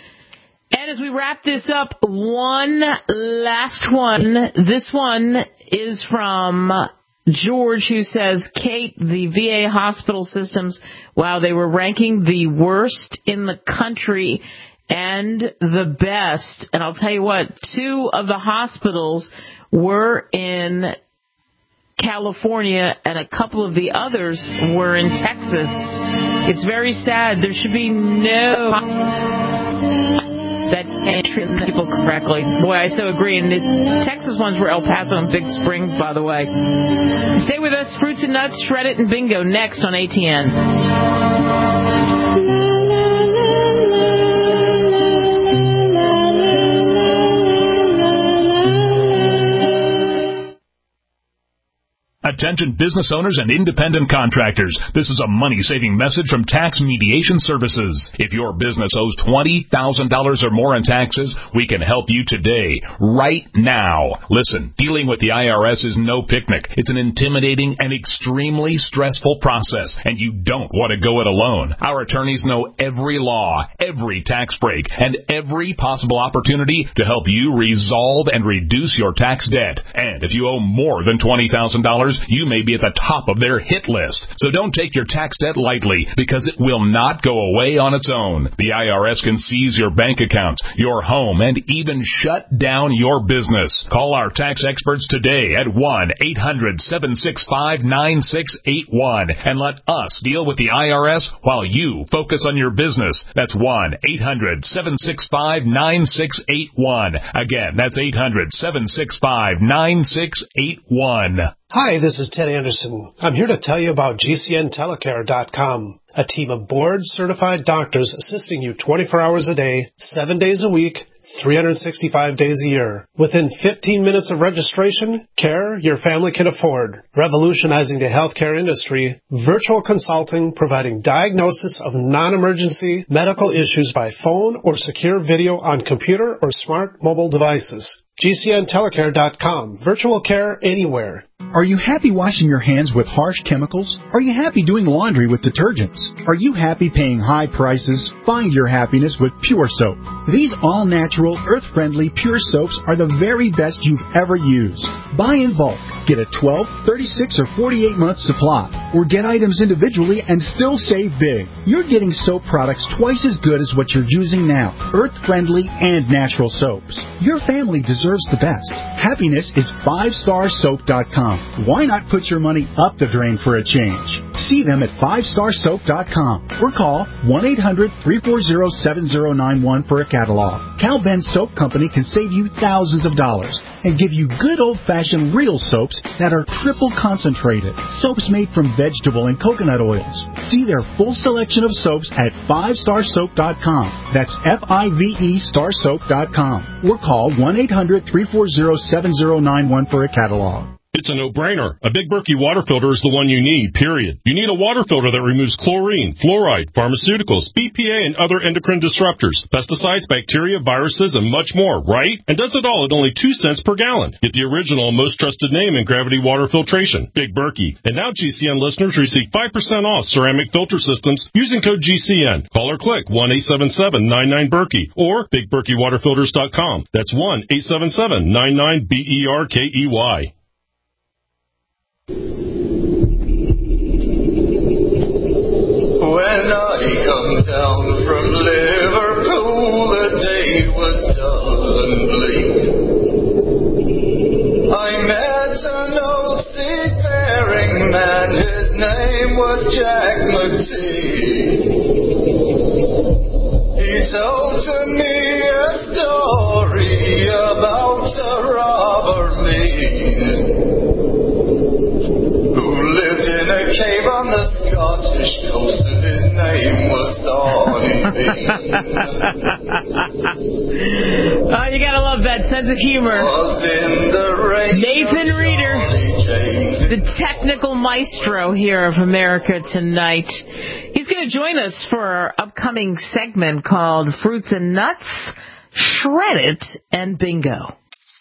And as we wrap this up, one last one. This one is from George, who says, Kate, the V A hospital systems, wow, they were ranking the worst in the country and the best. And I'll tell you what, two of the hospitals were in California, and a couple of the others were in Texas. It's very sad. There should be no that can't treat people correctly. Boy, I so agree. And the Texas ones were El Paso and Big Springs, by the way. Stay with us. Fruits and Nuts, Shred It, and Bingo next on A T N. Attention business owners and independent contractors. This is a money-saving message from Tax Mediation Services. If your business owes twenty thousand dollars or more in taxes, we can help you today, right now. Listen, dealing with the I R S is no picnic. It's an intimidating and extremely stressful process, and you don't want to go it alone. Our attorneys know every law, every tax break, and every possible opportunity to help you resolve and reduce your tax debt. And if you owe more than twenty thousand dollars, you may be at the top of their hit list. So don't take your tax debt lightly, because it will not go away on its own. The I R S can seize your bank accounts, your home, and even shut down your business. Call our tax experts today at one eight hundred seven six five nine six eight one and let us deal with the I R S while you focus on your business. That's one eight hundred seven six five nine six eight one. Again, that's eight hundred seven six five nine six eight one. Hi, this is Ted Anderson. I'm here to tell you about G C N telecare dot com, a team of board-certified doctors assisting you twenty-four hours a day, seven days a week, three hundred sixty-five days a year. Within fifteen minutes of registration, care your family can afford. Revolutionizing the healthcare industry, virtual consulting providing diagnosis of non-emergency medical issues by phone or secure video on computer or smart mobile devices. G C N telecare dot com. Virtual care anywhere. Are you happy washing your hands with harsh chemicals? Are you happy doing laundry with detergents? Are you happy paying high prices? Find your happiness with Pure Soap. These all-natural, earth-friendly Pure Soaps are the very best you've ever used. Buy in bulk. Get a twelve, thirty-six, or forty-eight month supply. Or get items individually and still save big. You're getting soap products twice as good as what you're using now. Earth-friendly and natural soaps. Your family deserves the best. Happiness is five star soap dot com. Why not put your money up the drain for a change? See them at five star soap dot com or call one eight hundred three four zero seven zero nine one for a catalog. Cal Ben Soap Company can save you thousands of dollars and give you good old-fashioned real soaps that are triple concentrated. Soaps made from vegetable and coconut oils. See their full selection of soaps at five star soap dot com. That's F I V E star soap dot com or call one eight hundred three four zero seven zero nine one for a catalog. It's a no-brainer. A Big Berkey water filter is the one you need, period. You need a water filter that removes chlorine, fluoride, pharmaceuticals, B P A, and other endocrine disruptors, pesticides, bacteria, viruses, and much more, right? And does it all at only two cents per gallon. Get the original and most trusted name in gravity water filtration, Big Berkey. And now G C N listeners receive five percent off ceramic filter systems using code G C N. Call or click one eight seven seven nine nine Berkey or big berkey water filters dot com. That's one eight seven seven nine nine B E R K E Y. When I come down from Liverpool, the day was dull and bleak. I met an old seafaring man, his name was Jack McTee. He told to me a story about a robber mean who lived in a cave on the Scottish coast, and his name was Sonny Bean. Oh, you gotta love that sense of humor. Nathan Reeder, the technical maestro here of America Tonight. He's going to join us for our upcoming segment called Fruits and Nuts, Shred It, and Bingo.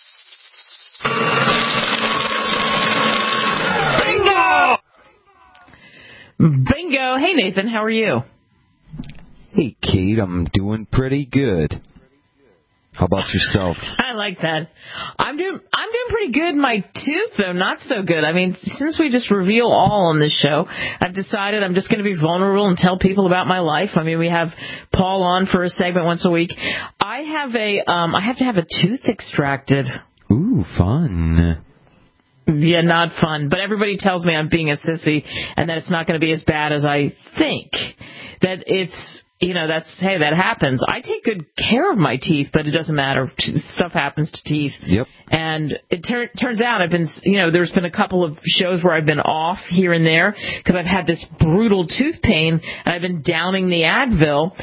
Bingo! Hey, Nathan, how are you? Hey, Kate, I'm doing pretty good. How about yourself? I like that. I'm doing I'm doing pretty good. My tooth, though, not so good. I mean, since we just reveal all on this show, I've decided I'm just going to be vulnerable and tell people about my life. I mean, we have Paul on for a segment once a week. I have a um, I have to have a tooth extracted. Ooh, fun. Yeah, not fun. But everybody tells me I'm being a sissy and that it's not going to be as bad as I think. That it's, you know, that's, hey, that happens. I take good care of my teeth, but it doesn't matter. Stuff happens to teeth. Yep. And it ter- turns out I've been, you know, there's been a couple of shows where I've been off here and there because I've had this brutal tooth pain and I've been downing the Advil.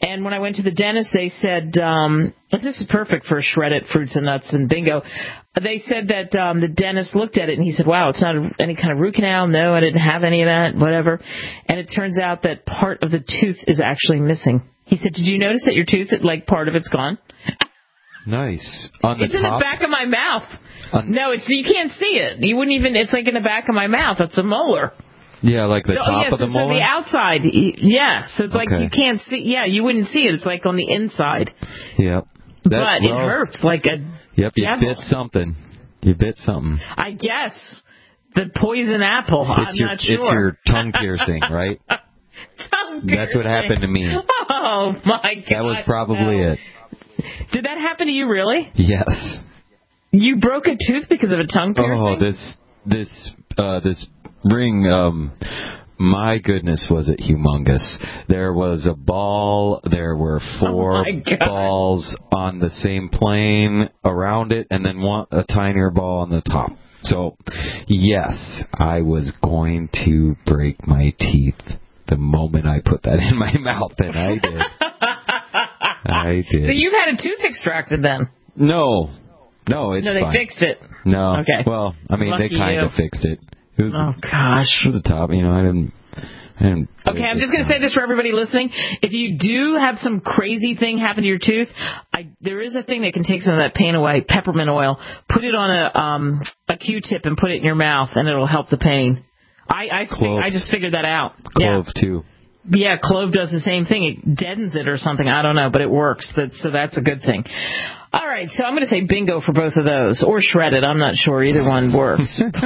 And when I went to the dentist, they said, um, this is perfect for shredded fruits and nuts and bingo. They said that um, the dentist looked at it and he said, wow, it's not a, any kind of root canal. No, I didn't have any of that, whatever. And it turns out that part of the tooth is actually missing. He said, did you notice that your tooth, like part of it's gone? Nice. On the it's top? in the back of my mouth. On... No, it's you can't see it. You wouldn't even, it's like in the back of my mouth. It's a molar. Yeah, like the so, top yeah, of the so, molar? So the outside, yeah. So it's like okay. you can't see, yeah, you wouldn't see it. It's like on the inside. Yep. That, but well, it hurts like a Yep, you devil. bit something. You bit something. I guess. The poison apple. It's I'm your, not sure. It's your tongue piercing, right? tongue piercing. That's what happened to me. Oh, my God. That was probably no. it. Did that happen to you, really? Yes. You broke a tooth because of a tongue piercing? Oh, this, this, uh, this ring, um... my goodness, was it humongous. There was a ball, there were four oh balls on the same plane around it, and then one a tinier ball on the top. So, yes, I was going to break my teeth the moment I put that in my mouth, and I did. I did. So you've had a tooth extracted then? No. No, it's No, they fine. fixed it. No. Okay. Well, I mean, Lucky they kind of you. fixed it. It was, oh, gosh. It was the top, you know, I didn't... I didn't Okay, I'm just going to say this for everybody listening. If you do have some crazy thing happen to your tooth, I, there is a thing that can take some of that pain away, peppermint oil. Put it on a um, a Q-tip and put it in your mouth, and it'll help the pain. I I, fig- I just figured that out. Clove, yeah. too. Yeah, clove does the same thing. It deadens it or something. I don't know, but it works. That, so that's a good thing. All right, so I'm going to say bingo for both of those, or shredded. I'm not sure. Either one works. But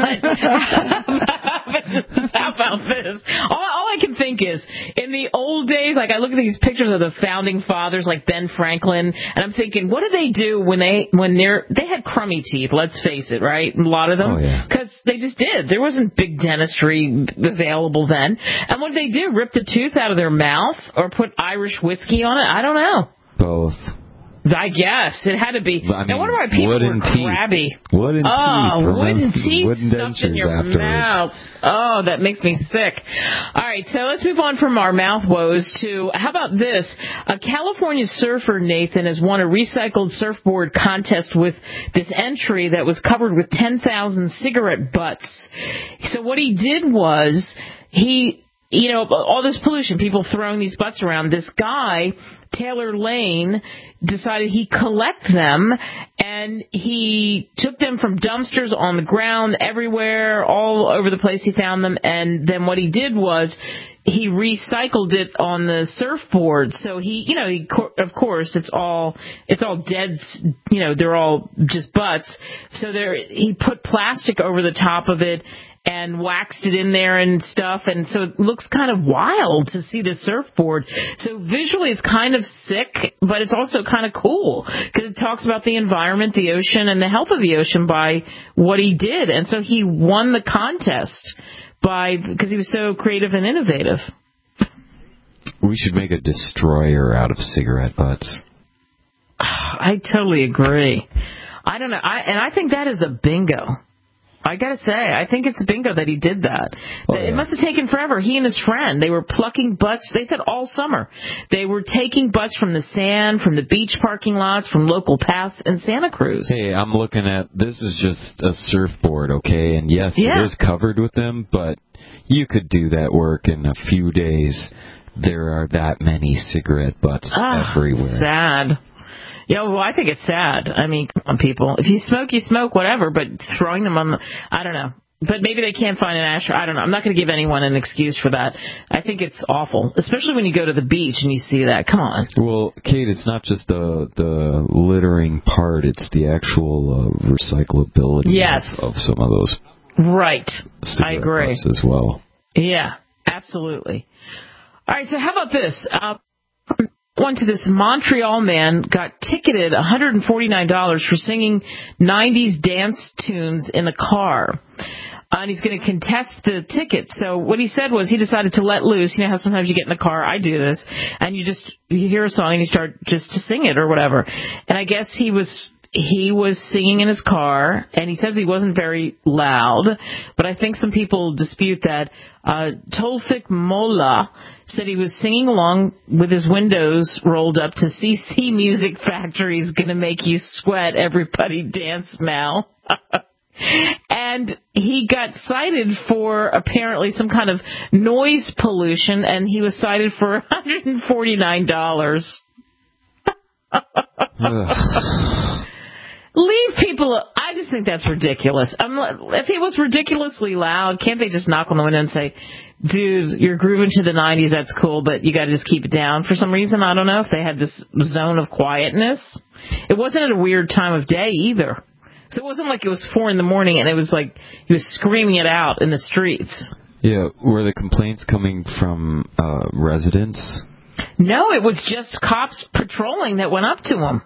how about this? All, all I can think is, in the old days, like I look at these pictures of the founding fathers, like Ben Franklin, and I'm thinking, what did they do when they when they're they had crummy teeth? Let's face it, right? A lot of them, oh, yeah. because they just did. There wasn't big dentistry available then. And what did they do? Rip the tooth out of their mouth or put Irish whiskey on it? I don't know. Both. I guess. It had to be. I mean, now, what about people wooden were crabby? Teeth. Wooden oh, teeth. wooden teeth wooden stuffed in your afterwards. mouth. Oh, that makes me sick. All right, so let's move on from our mouth woes to, how about this? A California surfer, Nathan, has won a recycled surfboard contest with this entry that was covered with ten thousand cigarette butts. So what he did was, he... You know, all this pollution, people throwing these butts around. This guy, Taylor Lane, decided he'd collect them, and he took them from dumpsters on the ground everywhere, all over the place he found them, and then what he did was he recycled it on the surfboard. So he, you know, he, of course, it's all, it's all dead, you know, they're all just butts. So there, he put plastic over the top of it and waxed it in there and stuff, and so it looks kind of wild to see the surfboard. So visually it's kind of sick, but it's also kind of cool, because it talks about the environment, the ocean, and the health of the ocean by what he did. And so he won the contest by because he was so creative and innovative. We should make a destroyer out of cigarette butts. I totally agree. I don't know, I, and I think that is a bingo. I gotta say, I think it's bingo that he did that. Oh, it yeah. must have taken forever. He and his friend, they were plucking butts, they said all summer. They were taking butts from the sand, from the beach parking lots, from local paths in Santa Cruz. Hey, I'm looking at, this is just a surfboard, okay? And yes, yeah. it is covered with them, but you could do that work in a few days. There are that many cigarette butts ah, everywhere. Sad. Yeah, well, I think it's sad. I mean, come on, people. If you smoke, you smoke, whatever, but throwing them on the, I don't know. But maybe they can't find an ashtray. I don't know. I'm not going to give anyone an excuse for that. I think it's awful, especially when you go to the beach and you see that. Come on. Well, Kate, it's not just the the littering part. It's the actual uh, recyclability yes. of, of some of those. Right. I agree. As well. Yeah, absolutely. All right, so how about this? Uh, One to this Montreal man got ticketed one hundred forty-nine dollars for singing nineties dance tunes in the car. Uh, and he's going to contest the ticket. So what he said was he decided to let loose. You know how sometimes you get in the car, I do this, and you just you hear a song and you start just to sing it or whatever. And I guess he was he was singing in his car, and he says he wasn't very loud, but I think some people dispute that. Uh, Tolfik Molla said he was singing along with his windows rolled up to C C Music Factory's Gonna Make You Sweat, Everybody Dance Now. And he got cited for apparently some kind of noise pollution, and he was cited for one hundred forty-nine dollars. Leave people. I just think that's ridiculous. I'm, if he was ridiculously loud, can't they just knock on the window and say, dude, you're grooving to the nineties, that's cool, but you got to just keep it down for some reason? I don't know if they had this zone of quietness. It wasn't at a weird time of day either. So it wasn't like it was four in the morning and it was like he was screaming it out in the streets. Yeah, were the complaints coming from uh, residents? No, it was just cops patrolling that went up to him.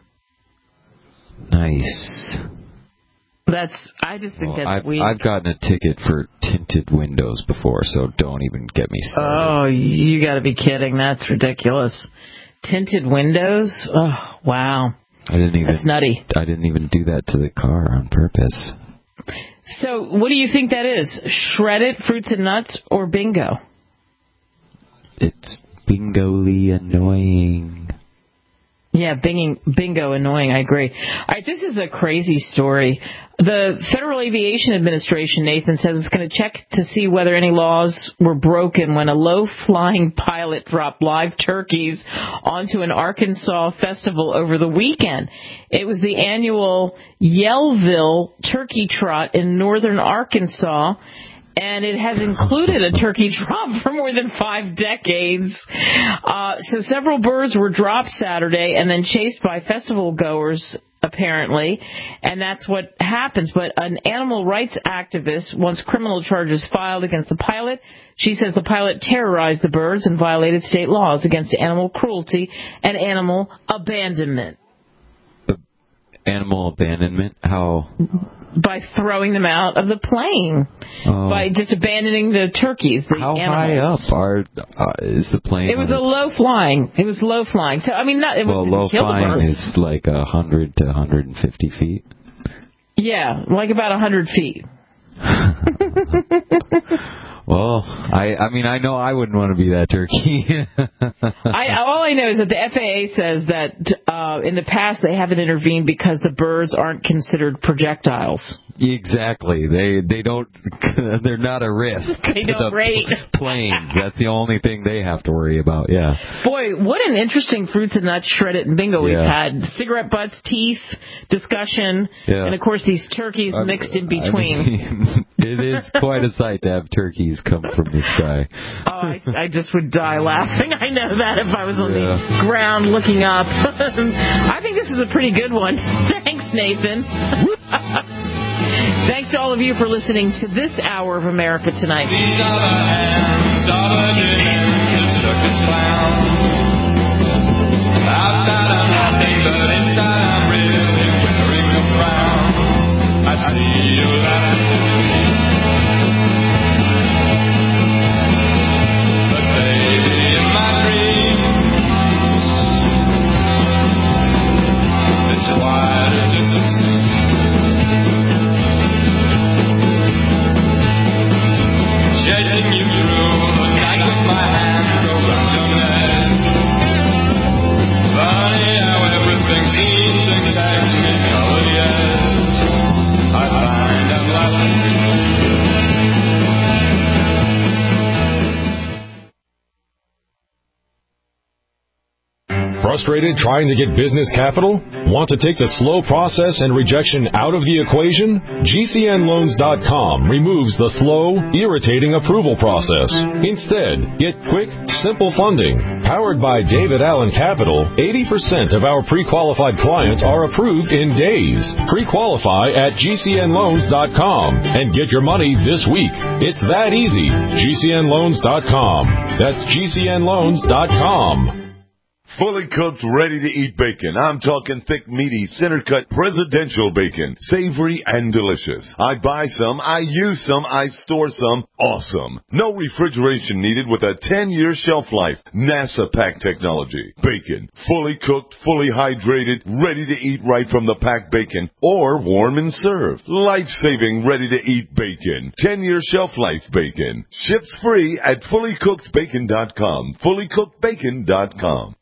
Nice. That's. I just think well, that's I've, weird. I've gotten a ticket for tinted windows before, so don't even get me started. Oh, you got to be kidding! That's ridiculous. Tinted windows? Oh, wow. I didn't even. That's nutty. I didn't even do that to the car on purpose. So, what do you think that is? Shred it, fruits and nuts, or bingo? It's bingo-ly annoying. Yeah, binging, bingo, annoying, I agree. All right, this is a crazy story. The Federal Aviation Administration, Nathan, says it's going to check to see whether any laws were broken when a low-flying pilot dropped live turkeys onto an Arkansas festival over the weekend. It was the annual Yellville Turkey Trot in northern Arkansas, and it has included a turkey drop for more than five decades. Uh, so several birds were dropped Saturday and then chased by festival goers, apparently, and that's what happens. But an animal rights activist wants criminal charges filed against the pilot. She says the pilot terrorized the birds and violated state laws against animal cruelty and animal abandonment. Animal abandonment? How? By throwing them out of the plane. Oh. By just abandoning the turkeys, the How animals. high up are, uh, is the plane? It was a low flying. It was low flying. So, I mean, not, it well, was low kill flying the birds. is like one hundred to one hundred fifty feet. Yeah, like about one hundred feet. Well, I I mean, I know I wouldn't want to be that turkey. I, all I know is that the F A A says that uh, in the past they haven't intervened because the birds aren't considered projectiles. Exactly. They they don't. They're not a risk. They to don't the rate. Plane. That's the only thing they have to worry about. Yeah. Boy, what an interesting fruits and nuts shredded and bingo yeah. we've had. Cigarette butts, teeth, discussion, yeah. and of course these turkeys I, mixed in between. I mean, it is quite a sight to have turkeys come from the sky. Oh, I, I just would die laughing. I know that if I was on yeah. the ground looking up. I think this is a pretty good one. Thanks, Nathan. Thanks to all of you for listening to this hour of America Tonight. These are the hands of a demented circus clown. Outside I'm nothing, but inside I'm really wearing a frown. I see you laughing at me, but baby, in my dreams, it's quiet in the sea. Chasing you through the night with my hands around your neck. Funny how everything seems exactly colored, yes. I find I'm laughing. Frustrated trying to get business capital? Want to take the slow process and rejection out of the equation? G C N loans dot com removes the slow, irritating approval process. Instead, get quick, simple funding. Powered by David Allen Capital, eighty percent of our pre-qualified clients are approved in days. Pre-qualify at G C N loans dot com and get your money this week. It's that easy. G C N loans dot com. That's G C N loans dot com. Fully cooked, ready-to-eat bacon. I'm talking thick, meaty, center-cut, presidential bacon. Savory and delicious. I buy some, I use some, I store some. Awesome. No refrigeration needed with a ten-year shelf life. NASA pack technology. Bacon. Fully cooked, fully hydrated, ready to eat right from the packed bacon. Or warm and served. Life-saving, ready-to-eat bacon. ten-year shelf life bacon. Ships free at fully cooked bacon dot com. fully cooked bacon dot com.